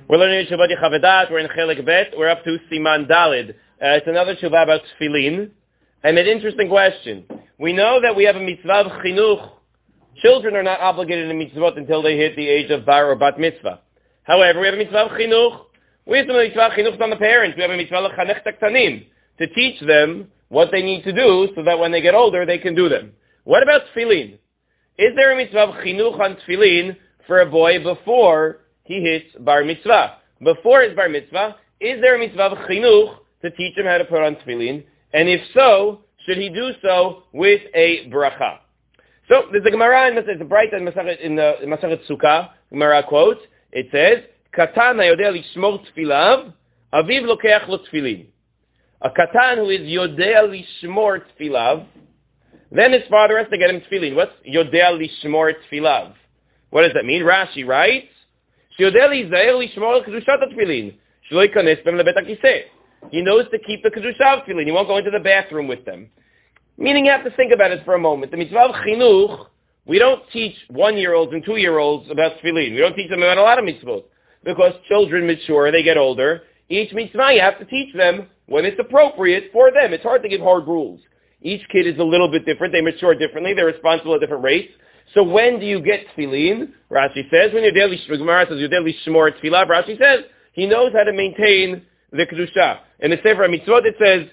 We're learning Shabbat Chavedat. We're in Chelik Bet. We're up to Siman Dalid. It's another Shabbat about Tefillin. And an interesting question. We know that we have a mitzvah of chinuch. Children are not obligated to mitzvot until they hit the age of bar or bat mitzvah. However, we have a mitzvah of chinuch. We have a mitzvah of chinuch on the parents. We have a mitzvah of chanech taktanim, to teach them what they need to do so that when they get older, they can do them. What about tefillin? Is there a mitzvah of chinuch on tefillin for a boy before he hits bar mitzvah? Before his bar mitzvah, is there a mitzvah of chinuch to teach him how to put on tefillin? And if so, should he do so with a bracha? So there's a Gemara, it's a bright in Masachet Sukkah. Gemara quotes. It says, "Katan hayodeh lishmor tfilav, aviv lokeach lo tefillin." A katan who is yodeh lishmor tfilav, then his father has to get him tefillin. What's yodeh lishmor tfilav? What does that mean? Rashi writes, "Yodeh lizayer lishmor kedushat tefillin, shelo yikanes b'hem lebet hakiseh." He knows to keep the kedusha of tefillin. He won't go into the bathroom with them. Meaning you have to think about it for a moment. The mitzvah of chinuch, we don't teach 1-year-olds and 2-year-olds about tefillin. We don't teach them about a lot of mitzvot. Because children mature, they get older. Each mitzvah you have to teach them when it's appropriate for them. It's hard to give hard rules. Each kid is a little bit different. They mature differently. They're responsible at different rates. So when do you get tefillin? Rashi says, when you're daily shmor tefillah, Rashi says, he knows how to maintain the kedusha. In the Sefer HaMitzvot it says,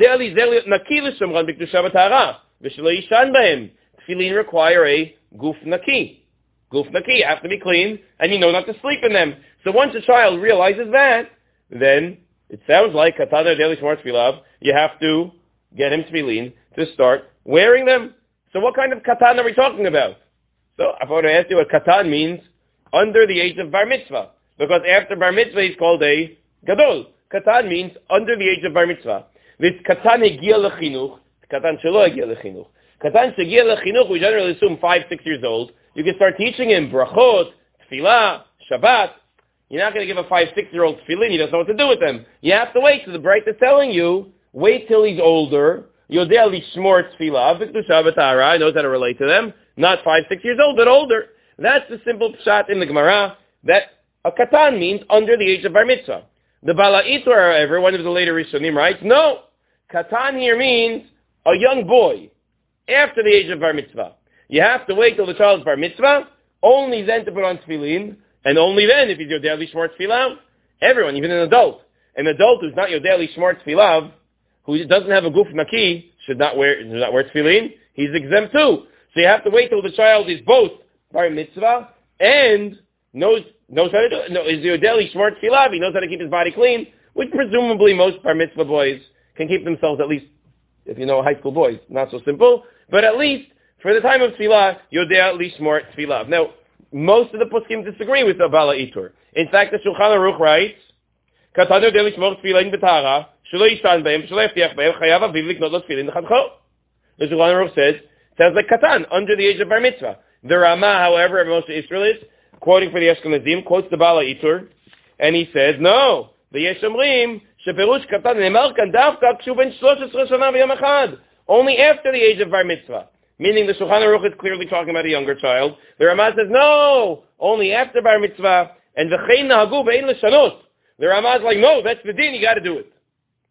Tefillin require a guf naki. Guf naki, you have to be clean, and you know not to sleep in them. So once a child realizes that, then it sounds like katana daily shmor tefillah, you have to get him tefillin to start wearing them. So what kind of katan are we talking about? So I want to ask you what katan means under the age of bar mitzvah. Because after bar mitzvah he's called a gadol. Katan means under the age of bar mitzvah. This katan egia lechinuch, katan shelo egia lechinuch. Katan shegia lechinuch, we generally assume 5-6 years old. You can start teaching him brachot, tefillah, Shabbat. You're not going to give a 5-6-year-old tefillin. He doesn't know what to do with them. You have to wait. So the Breit is telling you, wait till he's older. Yodeh lishmor tefillah, v'kedusha v'tahara. He knows how to relate to them. Not 5-6 years old, but older. That's the simple pshat in the Gemara, that a katan means under the age of bar mitzvah. The Balaitur, however, one of the later Rishonim writes, no, katan here means a young boy after the age of bar mitzvah. You have to wait till the child's bar mitzvah, only then to put on tefillin, and only then if he's yodeh lishmor tefillah. Everyone, even an adult who's not yodeh lishmor tefillah, who doesn't have a guf naki, should not wear tefillin. He's exempt too. So you have to wait till the child is both bar mitzvah and knows how to do it. No, is yodeh lishmor tefillah. He knows how to keep his body clean, which presumably most bar mitzvah boys can keep themselves, at least if you know high school boys. Not so simple, but at least for the time of tefillah, yodeh lishmor tefillah. Now, most of the poskim disagree with the Balaitur. In fact, the Shulchan Aruch writes, "Katan yodeh lishmor tefillah b'tahara, shelo yishtan b'hem, shelo yaftiach b'hem, chayav aviv liknot lo tefillin l'chadcho." The Shulchan Aruch says, sounds like katan, under the age of bar mitzvah. The Rama, however, most Israelites, quoting for the Ashkenazim, quotes the Balaitur, and he says, no, the Yesh Omrim, sheperush katan ne'emar kan davka kshu ben 13 shana v'yom echad, only after the age of bar mitzvah. Meaning the Shulchan Aruch is clearly talking about a younger child. The Rama says, no, only after bar mitzvah, and v'chein nahagu ve'ein l'shanot. The Rama is like, no, that's the din, you got to do it.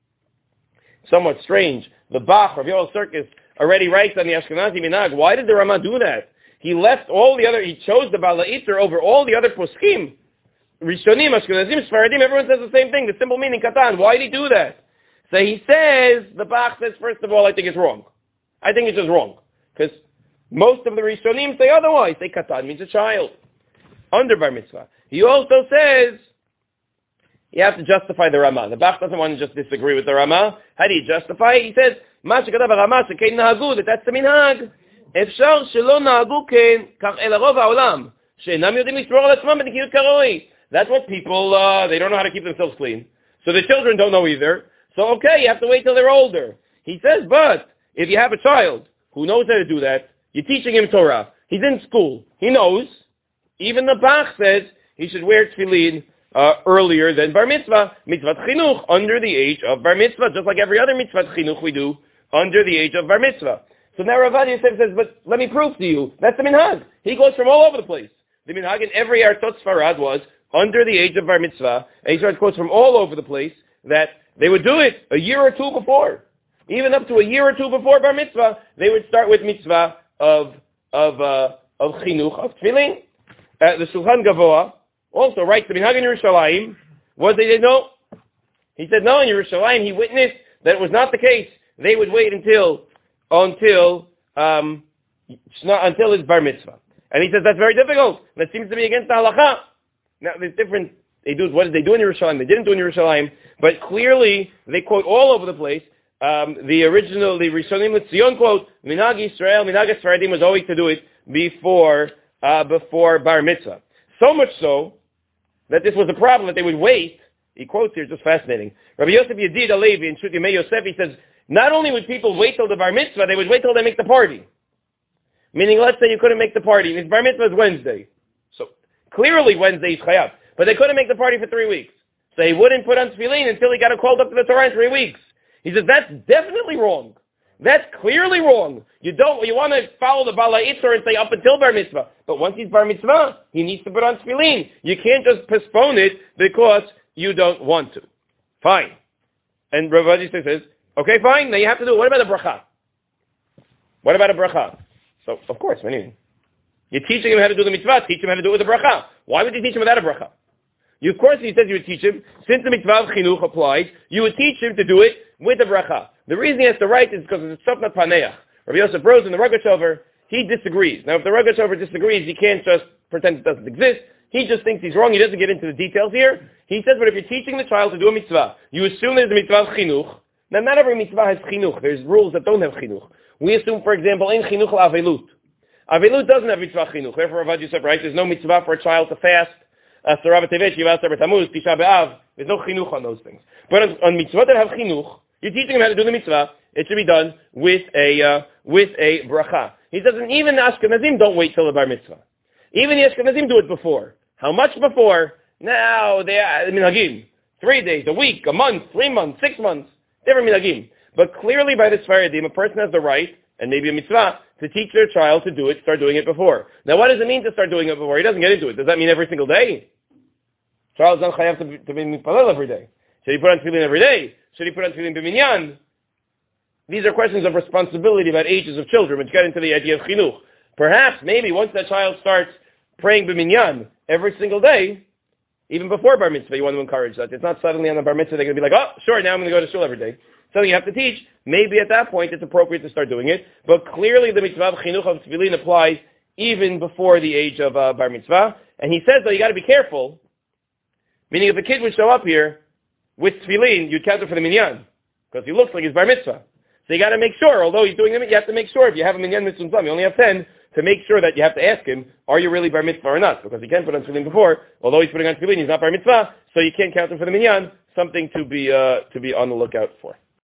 Somewhat strange. The Bach, Rav Yoel Sirkis, already writes on the Ashkenazi Minhag, why did the Rama do that? He chose the Balaitur over all the other poskim. Rishonim, Ashkenazim, Sfaradim, everyone says the same thing, the simple meaning, katan. Why did he do that? So he says, the Bach says, first of all, I think it's wrong. I think it's just wrong. Because most of the Rishonim say otherwise. Say katan means a child. Under bar mitzvah. He also says, you have to justify the Rama. The Bach doesn't want to just disagree with the Rama. How do you justify it? He says, Ma shekadav Rama shekein nahagu, that's the minhag. אפשר שלא נהגו כן, כך אלא רוב העולם, שאינם יודעים לשמור על עצמם בנקיות כראוי. That's what people, they don't know how to keep themselves clean. So the children don't know either. So okay, you have to wait till they're older. He says, but if you have a child who knows how to do that, you're teaching him Torah. He's in school. He knows. Even the Bach says he should wear tefillin earlier than bar mitzvah. Mitzvah chinuch, under the age of bar mitzvah, just like every other mitzvah chinuch we do, under the age of bar mitzvah. So now Rav Ovadia Yosef says, but let me prove to you, that's the minhag. He goes from all over the place. The minhag in every Artot Sfarad was, under the age of bar mitzvah, and he starts quotes from all over the place, that they would do it a year or two before. Even up to a year or two before bar mitzvah, they would start with mitzvah of chinuch, of tefillin. The Shulchan Gavoa also writes the Minhag in Yerushalayim. What they did know? He said no, in Yerushalayim he witnessed that it was not the case. They would wait until his bar mitzvah. And he says that's very difficult. That seems to be against the halakha. Now there's different. What did they do in Yerushalayim? They didn't do in Yerushalayim, but clearly they quote all over the place. The Rishonim L'Tzion quote, Minhag Yisrael, Minhag Sfaradim was always to do it before bar mitzvah. So much so that this was a problem that they would wait. He quotes here, just fascinating. Rabbi Yosef Yedid Alevi in Shut Yemei Yosef, he says, not only would people wait till the bar mitzvah, they would wait till they make the party. Meaning, let's say you couldn't make the party, and his bar mitzvah is Wednesday. So clearly Wednesday is chayav. But they couldn't make the party for 3 weeks. So he wouldn't put on tefillin until he got called up to the Torah in 3 weeks. He says, that's definitely wrong. That's clearly wrong. You want to follow the Bala Itzor and say up until bar mitzvah. But once he's bar mitzvah, he needs to put on tefillin. You can't just postpone it because you don't want to. Fine. And Rav Adi says, okay, fine, now you have to do it. What about a bracha? What about a bracha? So, of course, you're teaching him how to do the mitzvah, teach him how to do it with a bracha. Why would you teach him without a bracha? Of course, he says you would teach him, since the mitzvah of chinuch applies, you would teach him to do it with a bracha. The reason he has to write is because it's sofnat paneach. Rabbi Yosef Rosen, the Rogatchover, he disagrees. Now, if the Rogatchover disagrees, he can't just pretend it doesn't exist. He just thinks he's wrong. He doesn't get into the details here. He says, but if you're teaching the child to do a mitzvah, you assume there's a mitzvah of chinuch. Now, not every mitzvah has chinuch. There's rules that don't have chinuch. We assume, for example, in chinuch al-avelut. Avelut doesn't have mitzvah chinuch. Therefore, Rav Yosef writes, there's no mitzvah for a child to fast. Asara b'tevet, Shiva Asar b'Tamuz, Tisha b'Av. There's no chinuch on those things. But on mitzvah that have chinuch, you're teaching him how to do the mitzvah. It should be done with a bracha. He says, and even the Ashkenazim don't wait till the bar mitzvah. Even the Ashkenazim do it before. How much before? Now they are minhagim. 3 days, a week, a month, 3 months, 6 months. Different minhagim. But clearly by the Sfaradim, a person has the right, and maybe a mitzvah, to teach their child to do it, start doing it before. Now what does it mean to start doing it before? He doesn't get into it. Does that mean every single day? Child's not chayav to be mitpalel every day. Should he put on tefillin every day? Should he put on tefillin b'minyan? These are questions of responsibility about ages of children, which get into the idea of chinuch. Perhaps, maybe, once that child starts praying b'minyan every single day, even before bar mitzvah, you want to encourage that. It's not suddenly on the bar mitzvah they're going to be like, oh, sure, now I'm going to go to shul every day. Something you have to teach. Maybe at that point it's appropriate to start doing it. But clearly the mitzvah of chinuch of tefillin applies even before the age of bar mitzvah. And he says, though, you got to be careful. Meaning if a kid would show up here with tefillin, you'd count it for the minyan. Because he looks like he's bar mitzvah. So you got to make sure, although he's doing them, you have to make sure if you have a minyan mitzvah, you only have 10, to make sure that you have to ask him, are you really bar mitzvah or not? Because he can't put on tefillin before, although he's putting on tefillin, he's not bar mitzvah, so you can't count him for the minyan. Something to be on the lookout for.